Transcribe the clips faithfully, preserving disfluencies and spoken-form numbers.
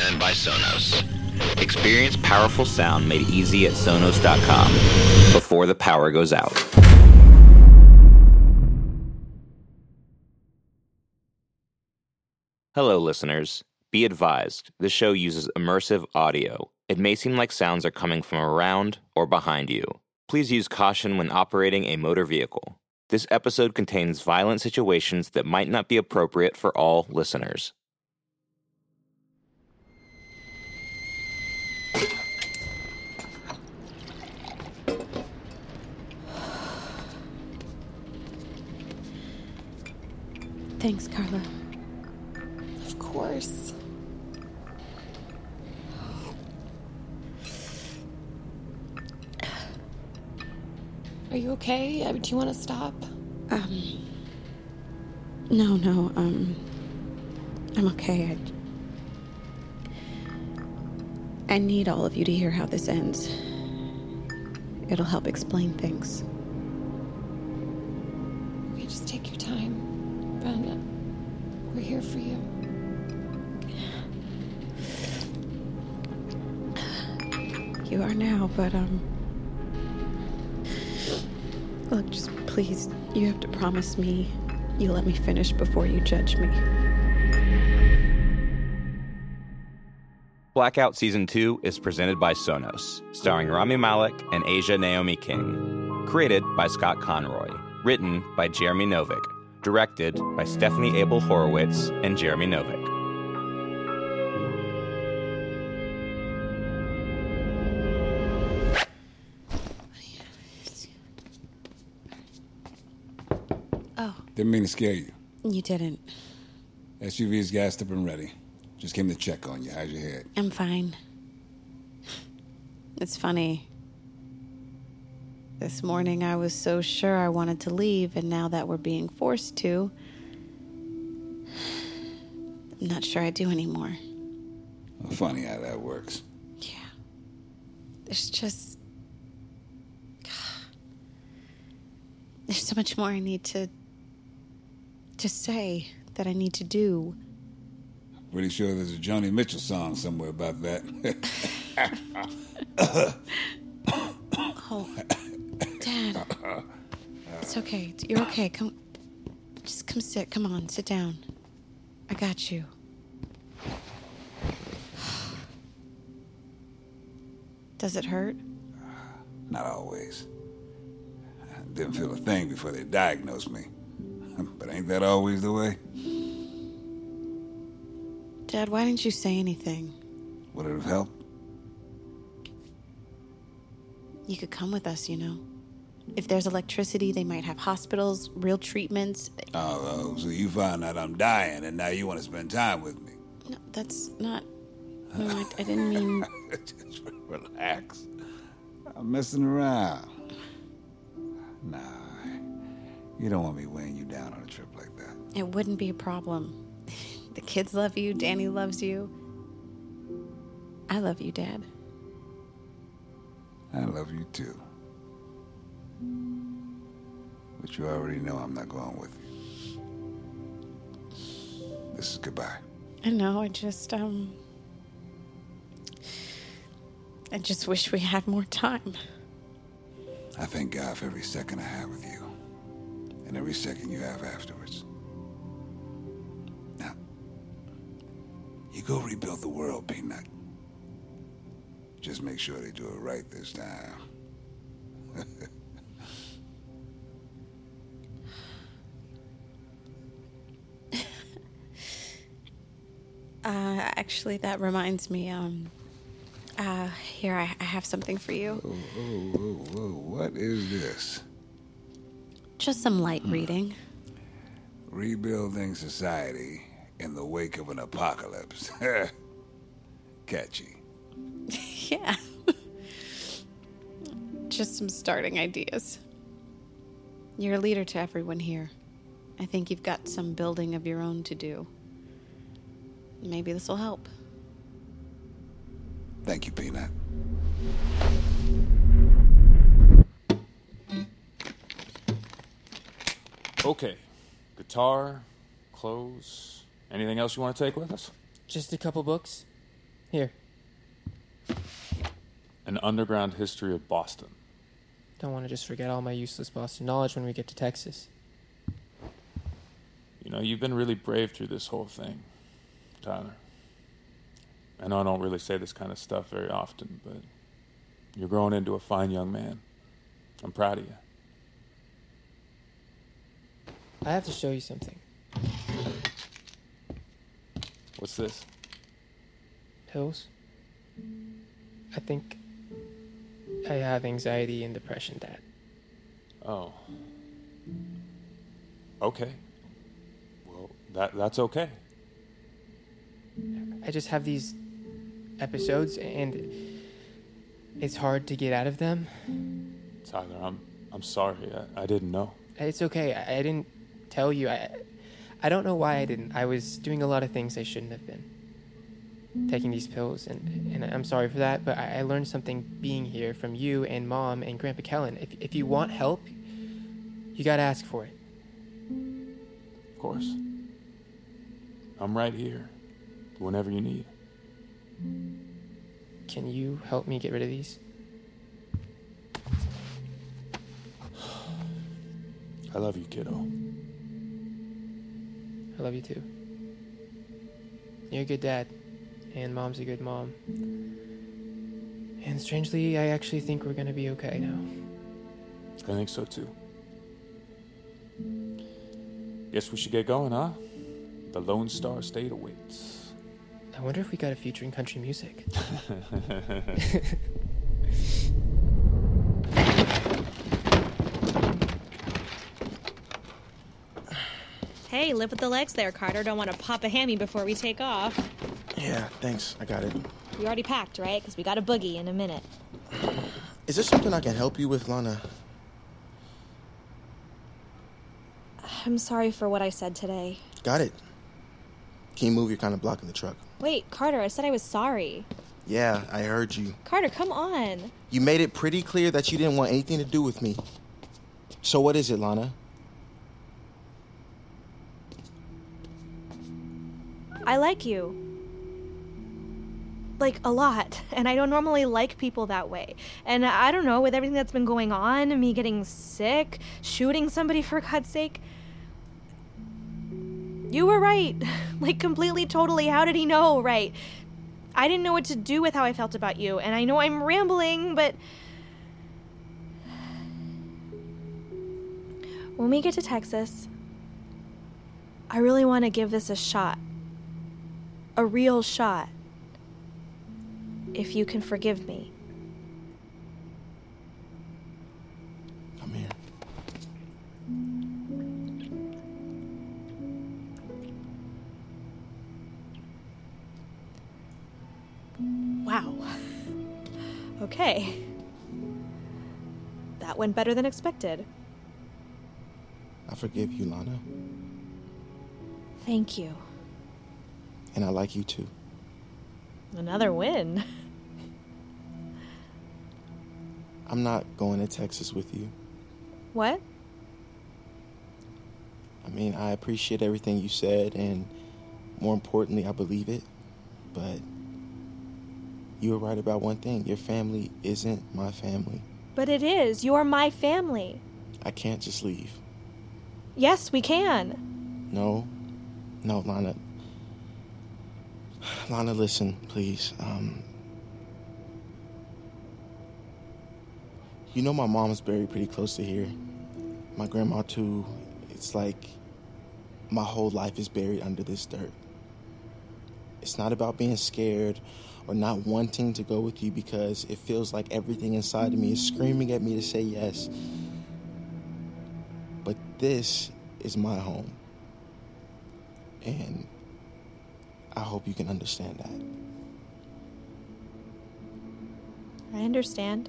presented by Sonos. Experience powerful sound made easy at Sonos dot com before the power goes out. Hello, listeners. Be advised, this show uses immersive audio. It may seem like sounds are coming from around or behind you. Please use caution when operating a motor vehicle. This episode contains violent situations that might not be appropriate for all listeners. Thanks, Carla. Of course. Are you okay? Do you want to stop? Um. No, no, um. I'm okay. I, I need all of you to hear how this ends. It'll help explain things. Okay, just take your time. Ben, we're here for you. You are now, but, um... Look, just please, you have to promise me you'll let me finish before you judge me. Blackout Season two is presented by Sonos, starring Rami Malek and Asia Naomi King. Created by Scott Conroy. Written by Jeremy Novick. Directed by Stephanie Abel Horowitz and Jeremy Novick. Oh. Didn't mean to scare you. You didn't. S U V's gassed up and ready. Just came to check on you. How's your head? I'm fine. It's funny. This morning I was so sure I wanted to leave, and now that we're being forced to, I'm not sure I do anymore. Well, funny how that works. Yeah. There's just... There's so much more I need to... to say, that I need to do. Pretty sure there's a Joni Mitchell song somewhere about that. Oh, Dad. It's okay. You're okay. Come, just come sit. Come on, sit down. I got you. Does it hurt? Not always. I didn't feel a thing before they diagnosed me. But ain't that always the way? Dad, why didn't you say anything? Would it have helped? You could come with us, you know. If there's electricity, they might have hospitals, real treatments. Oh, oh, so you found out I'm dying and now you want to spend time with me. No, that's not... No, I, I didn't mean... Just relax. I'm messing around. Nah, you don't want me weighing you down on a trip like that. It wouldn't be a problem. The kids love you, Danny loves you. I love you, Dad. I love you too. But you already know I'm not going with you. This is goodbye. I know, I just, um... I just wish we had more time. I thank God for every second I have with you. And every second you have afterwards. Now, you go rebuild the world, Peanut. Just make sure they do it right this time. uh, actually, that reminds me, um... Uh, here, I, I have something for you. Whoa, whoa, whoa, whoa. What is this? Just some light hmm. reading. Rebuilding society in the wake of an apocalypse. Catchy. Yeah. Just some starting ideas. You're a leader to everyone here. I think you've got some building of your own to do. Maybe this will help. Thank you, Peanut. Okay. Guitar, clothes, anything else you want to take with us? Just a couple books. Here. An underground history of Boston. Don't want to just forget all my useless Boston knowledge when we get to Texas. You know, you've been really brave through this whole thing, Tyler. I know I don't really say this kind of stuff very often, but you're growing into a fine young man. I'm proud of you. I have to show you something. What's this? Pills? I think I have anxiety and depression, Dad. Oh. Okay. Well, that that's okay. I just have these episodes, and it's hard to get out of them. Tyler, I'm I'm sorry. I, I didn't know. It's okay. I, I didn't tell you. I I don't know why I didn't. I was doing a lot of things I shouldn't have been. Taking these pills, and, and I'm sorry for that, but I, I learned something being here from you and Mom and Grandpa Kellen. If, if you want help, you gotta ask for it. Of course. I'm right here, whenever you need. Can you help me get rid of these? I love you, kiddo. I love you too. You're a good dad. And Mom's a good mom. And strangely, I actually think we're gonna be okay now. I think so too. Guess we should get going, huh? The Lone Star State awaits. I wonder if we got a future in country music. Hey, live with the legs there, Carter. Don't want to pop a hammy before we take off. Yeah, thanks. I got it. You already packed, right? Because we got a boogie in a minute. Is there something I can help you with, Lana? I'm sorry for what I said today. Got it. Can you move? You're kind of blocking the truck. Wait, Carter, I said I was sorry. Yeah, I heard you. Carter, come on. You made it pretty clear that you didn't want anything to do with me. So what is it, Lana? I like you. Like, a lot. And I don't normally like people that way. And I don't know, with everything that's been going on, me getting sick, shooting somebody for God's sake. You were right. Like, completely, totally. How did he know? Right. I didn't know what to do with how I felt about you. And I know I'm rambling, but when we get to Texas, I really want to give this a shot. A real shot. If you can forgive me. Come here. Wow. Okay. That went better than expected. I forgive you, Lana. Thank you. And I like you too. Another win. I'm not going to Texas with you. What? I mean, I appreciate everything you said, and more importantly, I believe it. But you were right about one thing. Your family isn't my family. But it is. You're my family. I can't just leave. Yes, we can. No. No, Lana. Lana, listen, please. Um, you know my mom's buried pretty close to here. My grandma, too. It's like my whole life is buried under this dirt. It's not about being scared or not wanting to go with you because it feels like everything inside of me is screaming at me to say yes. But this is my home. And I hope you can understand that. I understand.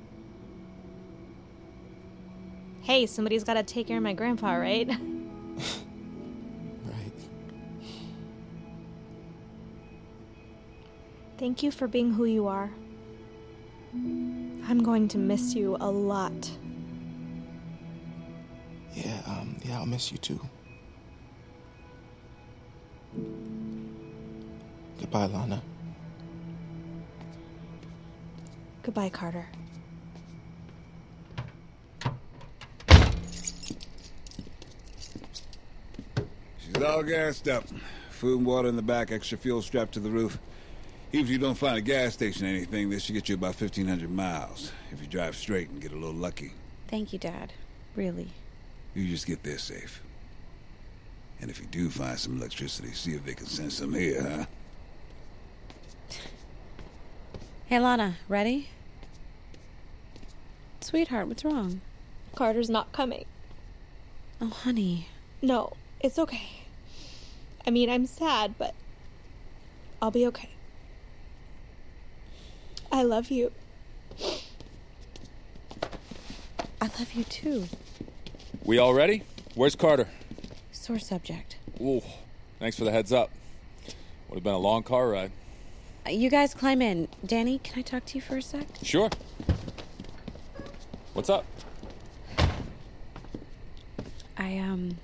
Hey, somebody's got to take care of my grandpa, right? Right. Thank you for being who you are. I'm going to miss you a lot. Yeah, um, yeah, I'll miss you too. Goodbye, Lana. Goodbye, Carter. She's all gassed up. Food and water in the back, extra fuel strapped to the roof. Even if you don't find a gas station or anything, this should get you about fifteen hundred miles. If you drive straight and get a little lucky. Thank you, Dad. Really. You just get there safe. And if you do find some electricity, see if they can send some here, huh? Hey, Lana, ready? Sweetheart, what's wrong? Carter's not coming. Oh, honey. No, it's okay. I mean, I'm sad, but I'll be okay. I love you. I love you too. We all ready? Where's Carter? Sore subject. Ooh, thanks for the heads up. Would have been a long car ride. Uh, You guys climb in. Danny, can I talk to you for a sec? Sure. What's up? I, um...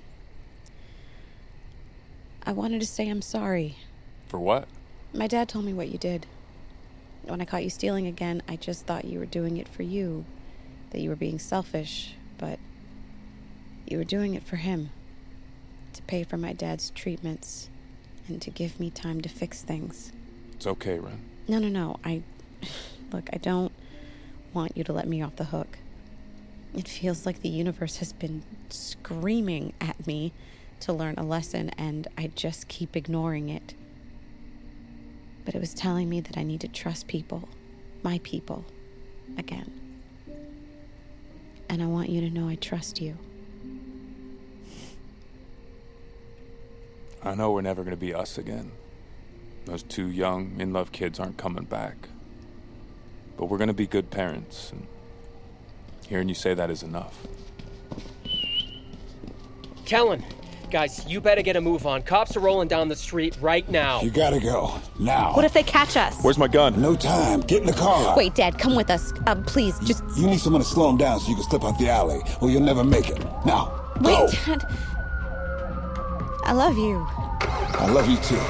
I wanted to say I'm sorry. For what? My dad told me what you did. When I caught you stealing again, I just thought you were doing it for you. That you were being selfish, but you were doing it for him. To pay for my dad's treatments and to give me time to fix things. It's okay, Ren. No, no, no. I... Look, I don't want you to let me off the hook. It feels like the universe has been screaming at me to learn a lesson, and I just keep ignoring it. But it was telling me that I need to trust people, my people, again. And I want you to know I trust you. I know we're never going to be us again. Those two young, in-love kids aren't coming back. But we're going to be good parents, and hearing you say that is enough. Kellen, guys, you better get a move on. Cops are rolling down the street right now. You gotta go. Now. What if they catch us? Where's my gun? No time. Get in the car. Wait, Dad, come with us. Um, please, just... You need someone to slow him down so you can slip out the alley, or you'll never make it. Now, Wait, go. Dad. I love you. I love you too.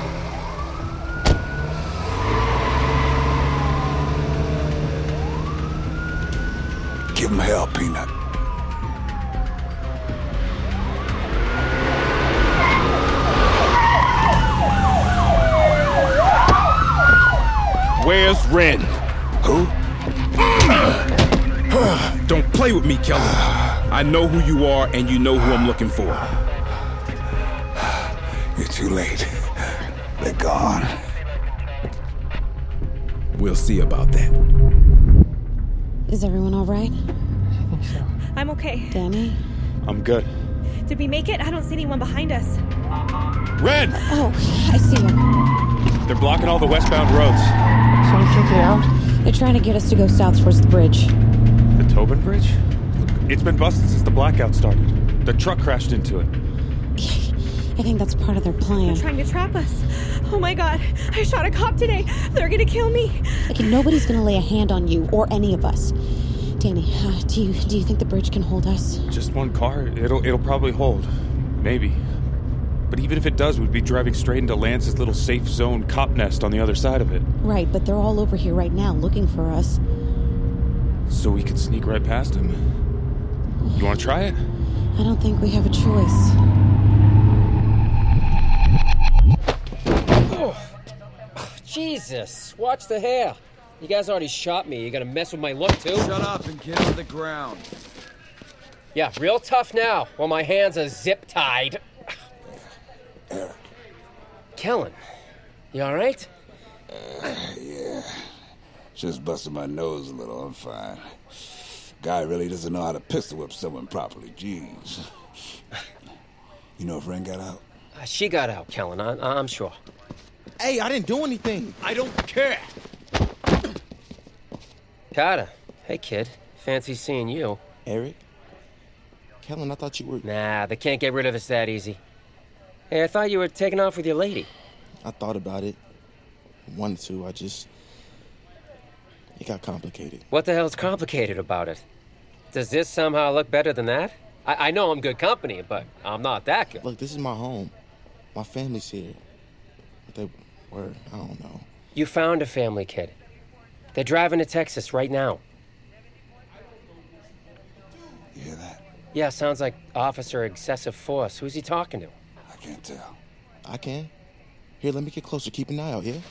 Give him hell, Peanut. Where's Ren? Who? Don't play with me, Kellen. I know who you are, and you know who I'm looking for. You're too late. They're gone. We'll see about that. Is everyone all right? I think so. I'm okay. Danny? I'm good. Did we make it? I don't see anyone behind us. Ren! Oh, I see him. They're blocking all the westbound roads. So we can't get out? They're trying to get us to go south towards the bridge. The Tobin Bridge? It's been busted since the blackout started. The truck crashed into it. I think that's part of their plan. They're trying to trap us. Oh my god, I shot a cop today. They're gonna kill me. Okay, nobody's gonna lay a hand on you or any of us. Danny, uh, do you do you think the bridge can hold us? Just one car. It'll it'll probably hold. Maybe. But even if it does, we'd be driving straight into Lance's little safe zone cop nest on the other side of it. Right, but they're all over here right now looking for us. So we could sneak right past him. You want to try it? I don't think we have a choice. Oh. Jesus, watch the hair. You guys already shot me. You gonna mess with my look, too? Shut up and get to the ground. Yeah, real tough now, while my hands are zip-tied. Kellen, you all right? Uh, yeah. Just busted my nose a little. I'm fine. Guy really doesn't know how to pistol whip someone properly. Jeez. You know if Ren got out? Uh, she got out, Kellen, I- I'm sure. Hey, I didn't do anything. I don't care. Carter, hey, kid. Fancy seeing you. Eric? Kellen, I thought you were... Nah, they can't get rid of us that easy. Hey, I thought you were taking off with your lady. I thought about it. Wanted to, I just... It got complicated. What the hell's complicated about it? Does this somehow look better than that? I, I know I'm good company, but I'm not that good. Look, this is my home. My family's here. But they were, I don't know. You found a family, kid. They're driving to Texas right now. You hear that? Yeah, sounds like Officer Excessive Force. Who's he talking to? I can't tell. I can. Here, let me get closer. Keep an eye out, yeah?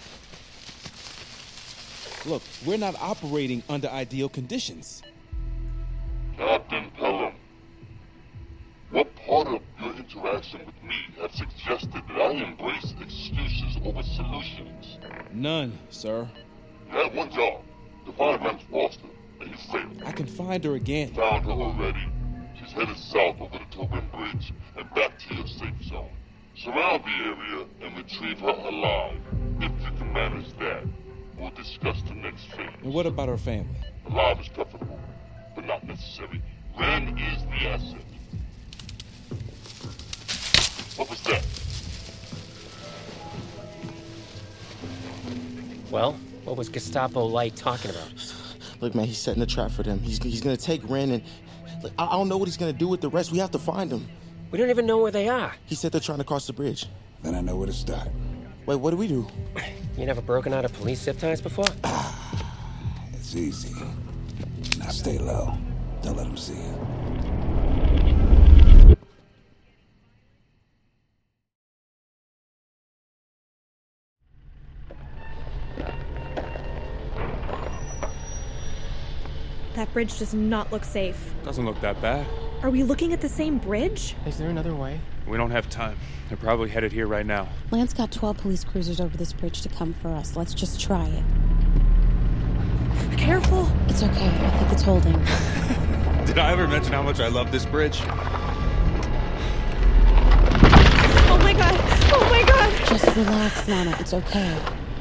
Look, we're not operating under ideal conditions. Captain Pelham, what part of your interaction with me have suggested that I embrace excuses over solutions? None, sir. You had one job, to find Rance Foster, and you failed. I can find her again. Found her already. She's headed south over the Tobin Bridge and back to your safe zone. Surround the area and retrieve her alive. If you can manage that, we'll discuss the next phase. And what about her family? Alive is preferable, but not necessary. Ren is the asset. What was that? Well, what was Gestapo Light talking about? Look, man, he's setting a trap for them. He's, he's gonna take Ren and... Look, I, I don't know what he's gonna do with the rest. We have to find them. We don't even know where they are. He said they're trying to cross the bridge. Then I know where to start. Wait, what do we do? You never broken out of police zip ties before? It's easy. Now stay low. Don't let them see you. That bridge does not look safe. Doesn't look that bad. Are we looking at the same bridge? Is there another way? We don't have time. They're probably headed here right now. Lance got twelve police cruisers over this bridge to come for us. Let's just try it. Careful. It's okay. I think it's holding. Did I ever mention how much I love this bridge? Oh my god. Oh my god. Just relax, Lana. It's okay.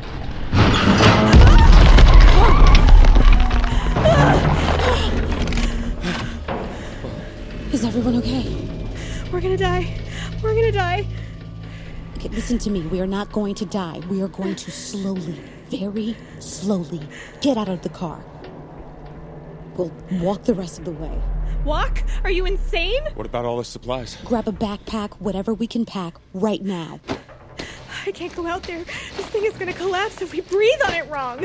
Is everyone okay? We're gonna die. We're gonna die. Okay, listen to me. We are not going to die. We are going to slowly, very slowly, get out of the car. We'll walk the rest of the way. Walk? Are you insane? What about all the supplies? Grab a backpack, whatever we can pack, right now. I can't go out there. This thing is gonna collapse if we breathe on it wrong.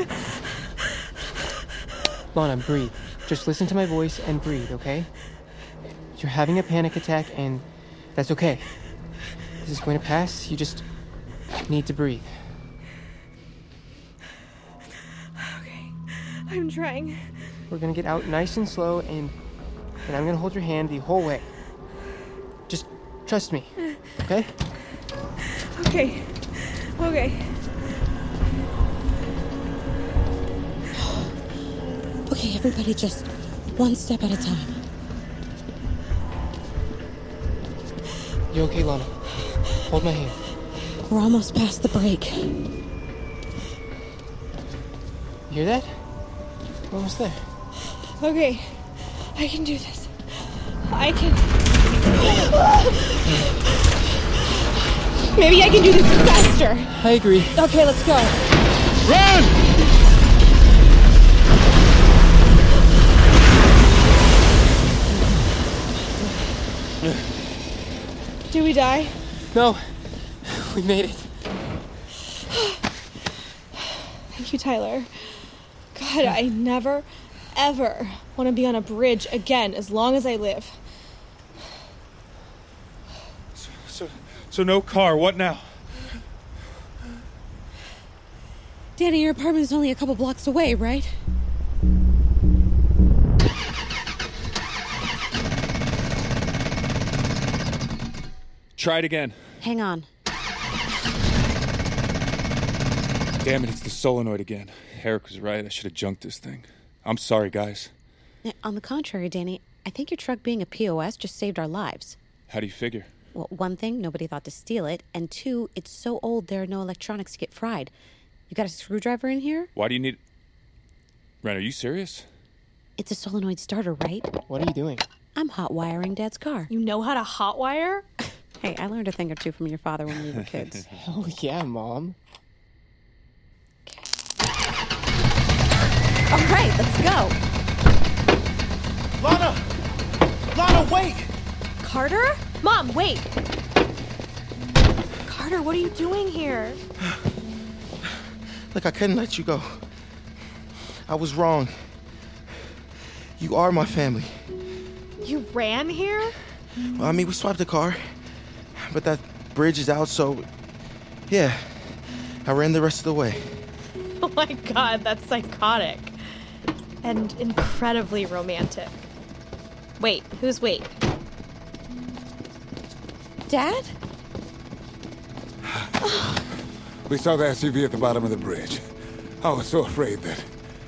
Lana, breathe. Just listen to my voice and breathe, okay? You're having a panic attack, and that's okay. This is going to pass. You just need to breathe. Okay, I'm trying. We're gonna get out nice and slow, and, and I'm gonna hold your hand the whole way. Just trust me, okay? Okay, okay. Okay, everybody just one step at a time. You okay, Lana? Hold my hand. We're almost past the break. You hear that? We're almost there. Okay, I can do this. I can... Maybe I can do this faster. I agree. Okay, let's go. Run! Do we die? No. We made it. Thank you, Tyler. God, I never, ever want to be on a bridge again as long as I live. So, so, so no car. What now? Danny, your apartment is only a couple blocks away, right? Try it again. Hang on. Damn it, it's the solenoid again. Eric was right. I should have junked this thing. I'm sorry, guys. On the contrary, Danny, I think your truck being a P O S just saved our lives. How do you figure? Well, one thing, nobody thought to steal it. And two, it's so old there are no electronics to get fried. You got a screwdriver in here? Why do you need... Ren, are you serious? It's a solenoid starter, right? What are you doing? I'm hot wiring Dad's car. You know how to hotwire? Hey, I learned a thing or two from your father when we were kids. Oh, yeah, Mom. All right, let's go. Lana! Lana, wait! Carter? Mom, wait! Carter, what are you doing here? Look, I couldn't let you go. I was wrong. You are my family. You ran here? Well, I mean, we swiped the car, but that bridge is out, so yeah, I ran the rest of the way. Oh my god, that's psychotic. And incredibly romantic. Wait, who's wait? Dad? We saw the S U V at the bottom of the bridge. I was so afraid that...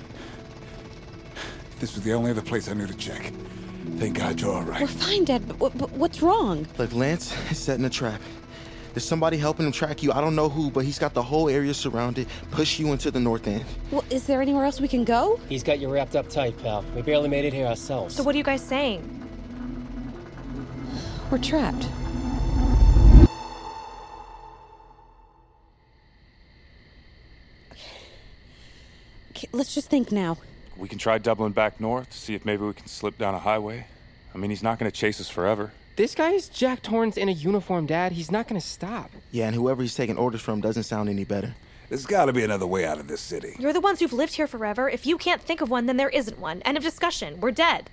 This was the only other place I knew to check. Thank God you're all right. We're fine, Dad, but, but, but what's wrong? Look, Lance is setting a trap. There's somebody helping him track you. I don't know who, but he's got the whole area surrounded, push you into the north end. Well, is there anywhere else we can go? He's got you wrapped up tight, pal. We barely made it here ourselves. So what are you guys saying? We're trapped. Okay, let's just think now. We can try doubling back north, see if maybe we can slip down a highway. I mean, he's not going to chase us forever. This guy is Jack Torrance in a uniform, Dad. He's not gonna stop. Yeah, and whoever he's taking orders from doesn't sound any better. There's gotta be another way out of this city. You're the ones who've lived here forever. If you can't think of one, then there isn't one. End of discussion. We're dead.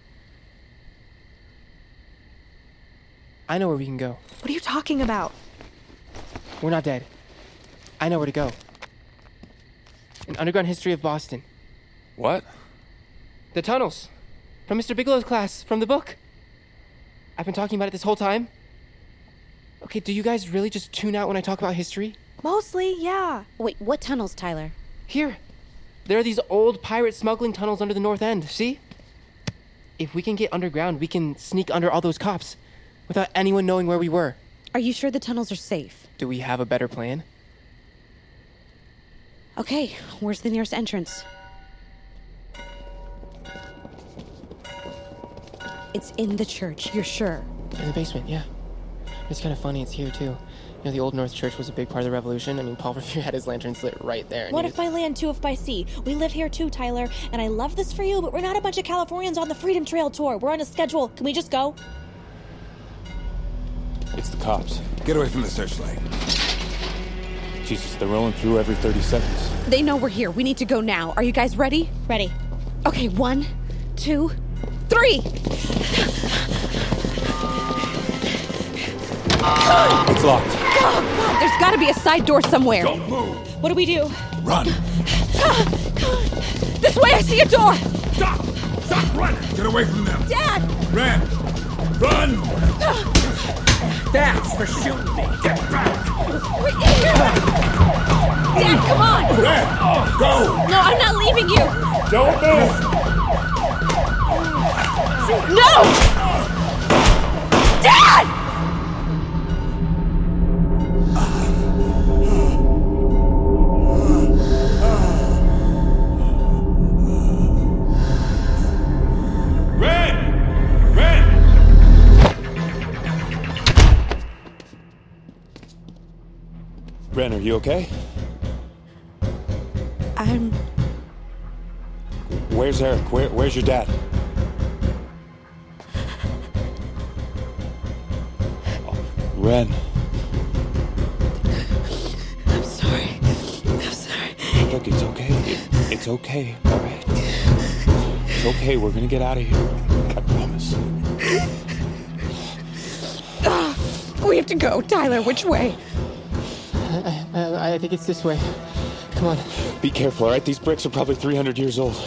I know where we can go. What are you talking about? We're not dead. I know where to go. An underground history of Boston. What? The tunnels. From Mister Bigelow's class, from the book. I've been talking about it this whole time. Okay, do you guys really just tune out when I talk about history? Mostly, yeah. Wait, what tunnels, Tyler? Here. There are these old pirate smuggling tunnels under the north end, see? If we can get underground, we can sneak under all those cops without anyone knowing where we were. Are you sure the tunnels are safe? Do we have a better plan? Okay, where's the nearest entrance? It's in the church, you're sure? In the basement, yeah. It's kind of funny, it's here too. You know, the Old North Church was a big part of the Revolution. I mean, Paul Revere had his lanterns lit right there. One he if by land, two if by sea. We live here too, Tyler. And I love this for you, but we're not a bunch of Californians on the Freedom Trail tour. We're on a schedule. Can we just go? It's the cops. Get away from the searchlight. Jesus, they're rolling through every thirty seconds. They know we're here. We need to go now. Are you guys ready? Ready. Okay, one, two, three! It's locked. Oh, God, there's gotta be a side door somewhere. Don't move! What do we do? Run! This way, I see a door! Stop! Stop running! Get away from them! Dad! Ren! Run! That's for shooting me! Get back! We're in here! Dad, come on! Ren! Go! No, I'm not leaving you! Don't move! No! Dad! Ren, are you okay? I'm... Where's Eric? Where, where's your dad? Oh, Ren. I'm sorry. I'm sorry. Look, it's okay. It, it's okay, all right? It's okay. We're gonna get out of here. I promise. Ah, we have to go. Tyler, which way? I, I, I think it's this way. Come on. Be careful, all right? These bricks are probably three hundred years old.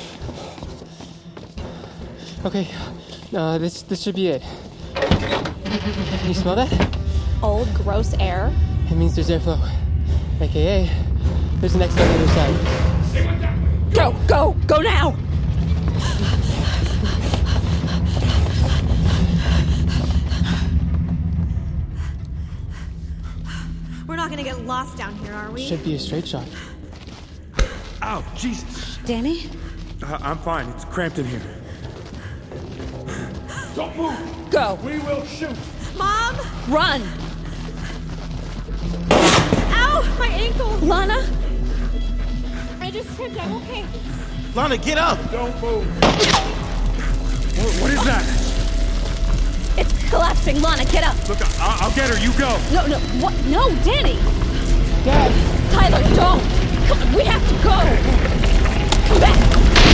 Okay, uh, this this should be it. Can you smell that? Old, gross air. It means there's airflow. A K A, there's an exit on the other side. Go, go, go now! We're not gonna get lost down here, are we? Should be a straight shot. Ow, Jesus. Danny? Uh, I'm fine. It's cramped in here. Don't move! Go! We will shoot! Mom! Run! Ow! My ankle! Lana? I just tripped. I'm okay. Lana, get up! Don't move! What, what is that? It's collapsing. Lana, get up! Look, I- I'll get her. You go. No, no, what? No, Danny! Dad! Tyler, don't! Come on, we have to go! Come back!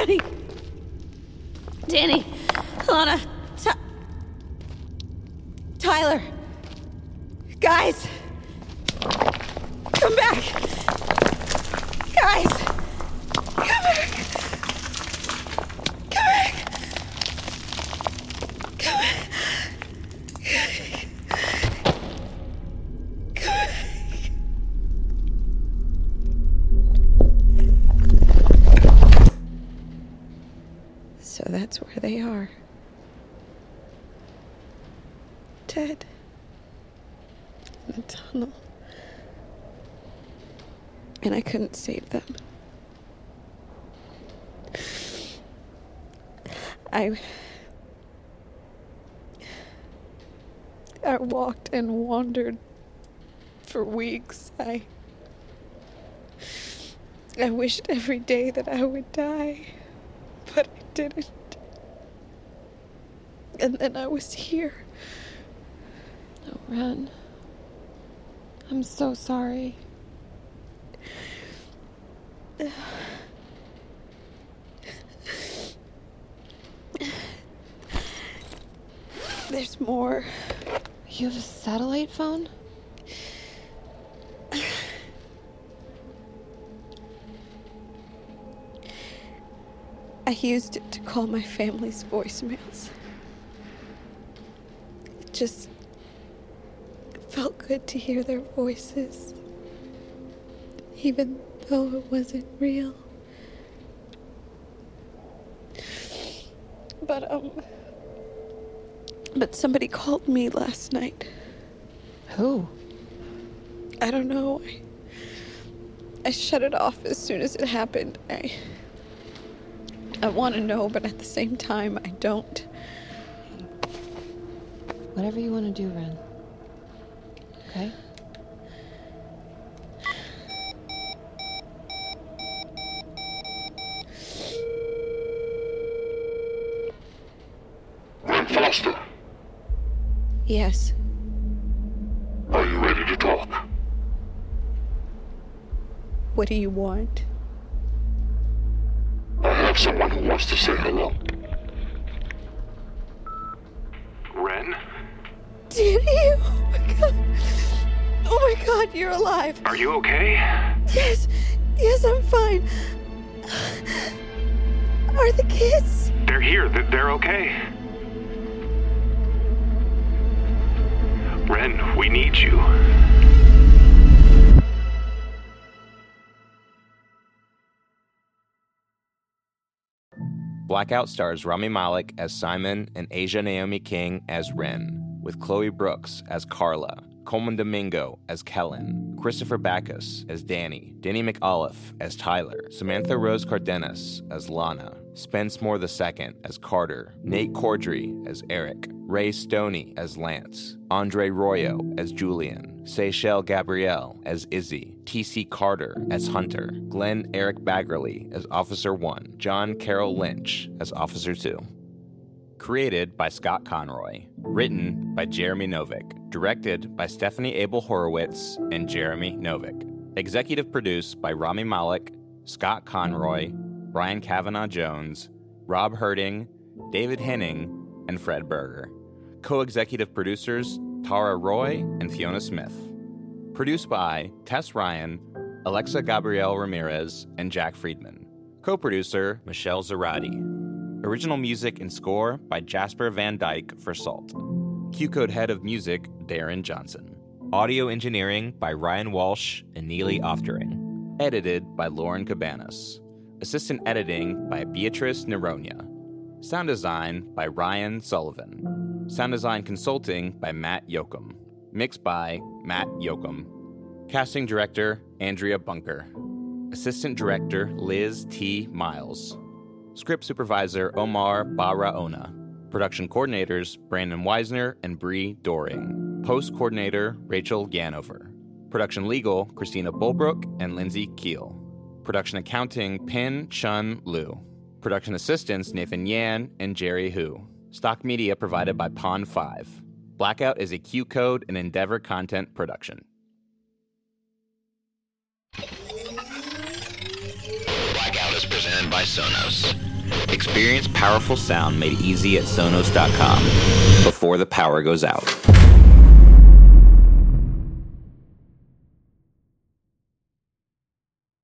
Danny! Danny! Lana! Ty- Tyler! Guys! Come back! Guys! Come back! Come back! Come back! Come back! So that's where they are. Dead. In a tunnel. And I couldn't save them. I... I walked and wandered for weeks. I... I wished every day that I would die, but I didn't. And then I was here. Oh, Ren. I'm so sorry. There's more. You have a satellite phone? I used it to call my family's voicemails. It just felt good to hear their voices, even though it wasn't real. But, um... But somebody called me last night. Who? I don't know. I, I shut it off as soon as it happened. I... I want to know, but at the same time, I don't. Whatever you want to do, Ren. Okay? Ren Foster. Yes. Are you ready to talk? What do you want? I have someone who wants to say hello. Ren? Danny! Oh my god! Oh my god, you're alive! Are you okay? Yes! Yes, I'm fine. Are the kids? They're here. They're okay. Ren, we need you. Blackout stars Rami Malek as Simon and Asia Naomi King as Ren, with Chloe Brooks as Carla, Coleman Domingo as Kellen, Christopher Backus as Danny, Danny McAuliffe as Tyler, Samantha Rose Cardenas as Lana, Spence Moore the Second as Carter, Nate Cordry as Eric, Ray Stoney as Lance, Andre Royo as Julian, Seychelle Gabrielle as Izzy, T C Carter as Hunter, Glenn Eric Baggerly as Officer one, John Carroll Lynch as Officer two. Created by Scott Conroy. Written by Jeremy Novick. Directed by Stephanie Abel Horowitz and Jeremy Novick. Executive produced by Rami Malek, Scott Conroy, Brian Kavanaugh Jones, Rob Herding, David Henning, and Fred Berger. Co-executive producers Tara Roy and Fiona Smith. Produced by Tess Ryan, Alexa Gabrielle Ramirez, and Jack Friedman. Co-producer Michelle Zarati. Original music and score by Jasper Van Dyke for Salt. Q-Code Head of Music, Darren Johnson. Audio engineering by Ryan Walsh and Neely Oftering. Edited by Lauren Cabanas. Assistant editing by Beatrice Neronia. Sound design by Ryan Sullivan. Sound design consulting by Matt Yoakum. Mixed by Matt Yoakum. Casting director, Andrea Bunker. Assistant director, Liz T. Miles. Script supervisor, Omar Barraona. Production coordinators, Brandon Weisner and Bree Doring. Post coordinator, Rachel Yanover. Production legal, Christina Bulbrook and Lindsay Keel. Production accounting, Pin Chun Liu. Production assistants, Nathan Yan and Jerry Hu. Stock media provided by Pond five. Blackout is a Q-Code and Endeavor content production. Blackout is presented by Sonos. Experience powerful sound made easy at Sonos dot com before the power goes out.